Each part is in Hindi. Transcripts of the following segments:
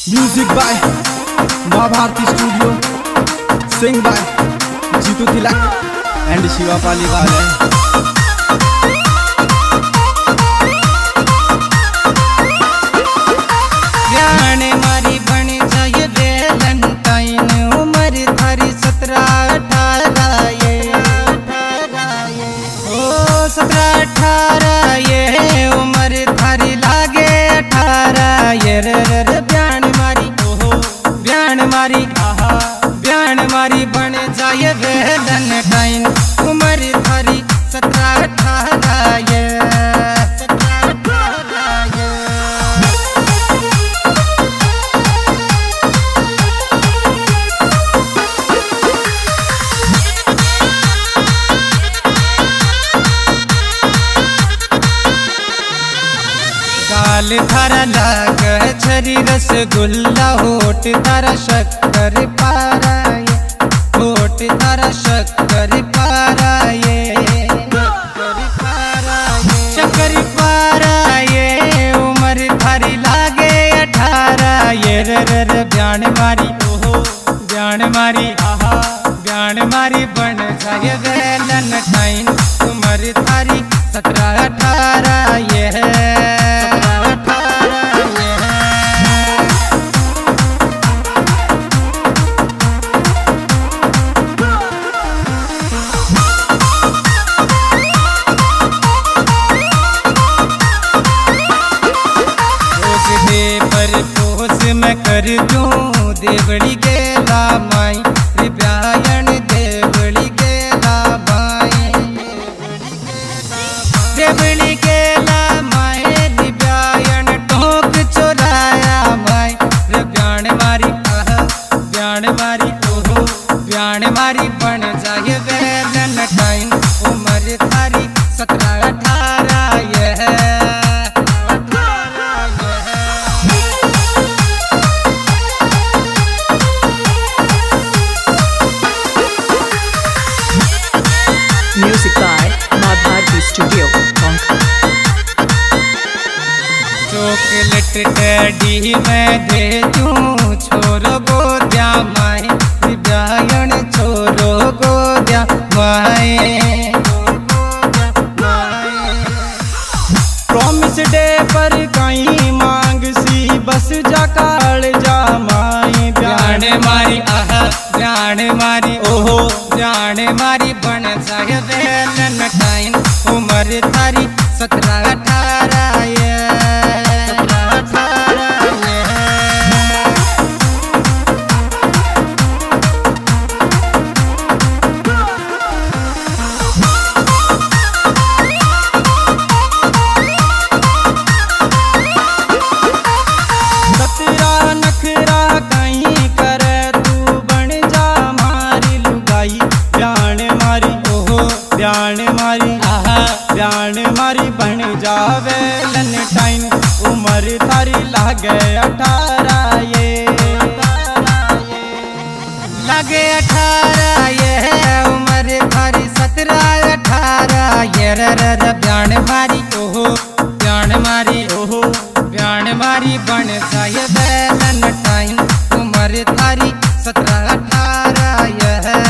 Music by Maa Bharati studio, sing by Jeetu Tilak and Shiva Paliwal है। ब्याने मारी बन जाए वैलेंटाइन, उम्र थारी 17-18 ये, ओ 17-18 ये उम्र थारी लागे 18 ये रे ब्यान मारी, ओहो ब्यान मारी, आहा ब्यान मारी बन जाए वैलेंटाइन, उम्र थारी 17-18 ये। गाल थारा लाग छरी रसगुल्ला, होठ थारा शक्कर पारा ये, होठ थारा शक्कर पारा ये, शक्कर पारा ये उम्र थारी लागे 18 ये रे ब्यान मारी, ओहो ब्यान मारी, आहा ब्यान मारी बन जाए वैलेंटाइन, उम्र थारी 17-18 ये है। मैं कर दूं देवड़ी के लामाई, ब्यायन देवड़ी के लामाई, देवड़ी के लामाई ब्यायन टोक चुराया माई, ब्यान मारी, आहा ब्यान मारी, ओहो ब्यान मारी बन जाए वैलेंटाइन, उम्र थारी 17-18 ये है। Music by माँ भारती स्टूडियो, चॉकलेट डैडी मैं दे दूं, छोरो गोद्या माए ब्यायन, छोरो गोद्या माए, प्रॉमिस डे पर कहीं मांग सी बस जा काल जा माई, ब्यान मारी, आहा ब्यान मारी, ओहो ब्यान मारी बन जाए वैलेंटाइन, उम्र थारी 17-18 ये। ब्यान मारी, आहा ब्यान मारी बन जा वैलेंटाइन, उम्र थारी लागे 18 ये, लागे 18 ये उम्र थारी 17-18 ये रे ब्यान मारी, ओहो ब्यान मारी, ओहो ब्यान मारी बन जाए वैलेंटाइन, उम्र थारी 17-18 ये।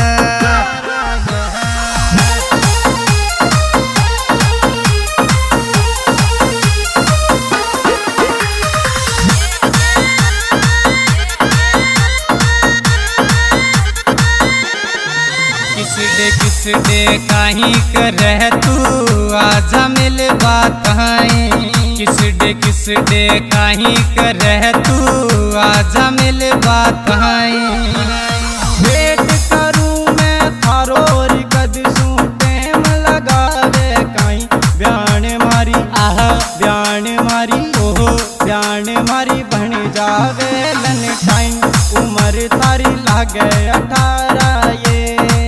किस डे कहीं कर तू आजा मिल बात है, किस डे कहीं कर तू आजा मिल बात है, वेट करूं मैं थारो कद सू टाइम लगावे कहीं, ब्यान मारी, आहा ब्यान मारी, ओहो ब्यान मारी बन जा वैलेंटाइन, उम्र थारी लागे 18 ये।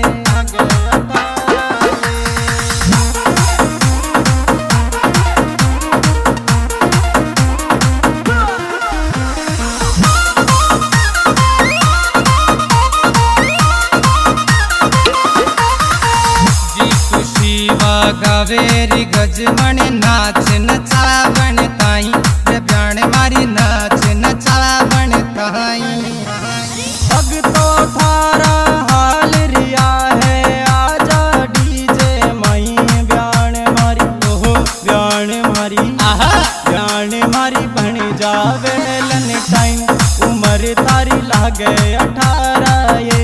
गावेरी गजमण नाच नचावन ताई, ब्यान मारी नाच नचावन ताई। वैलेंटाइन उम्र तारी लागे 18 ये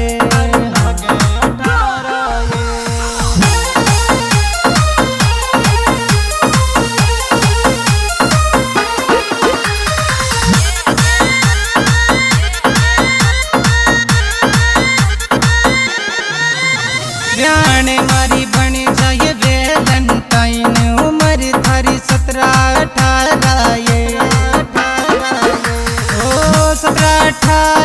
ध्याने मारी बन जाए वैलेंटाइन उम्र थारी 17-18 ये 17-18